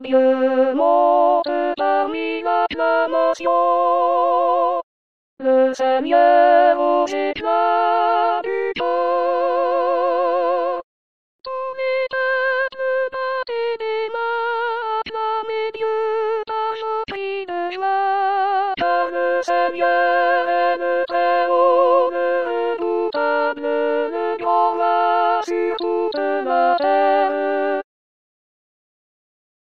Dieu monte parmi l'acclamation. Le Seigneur aux éclats du temps.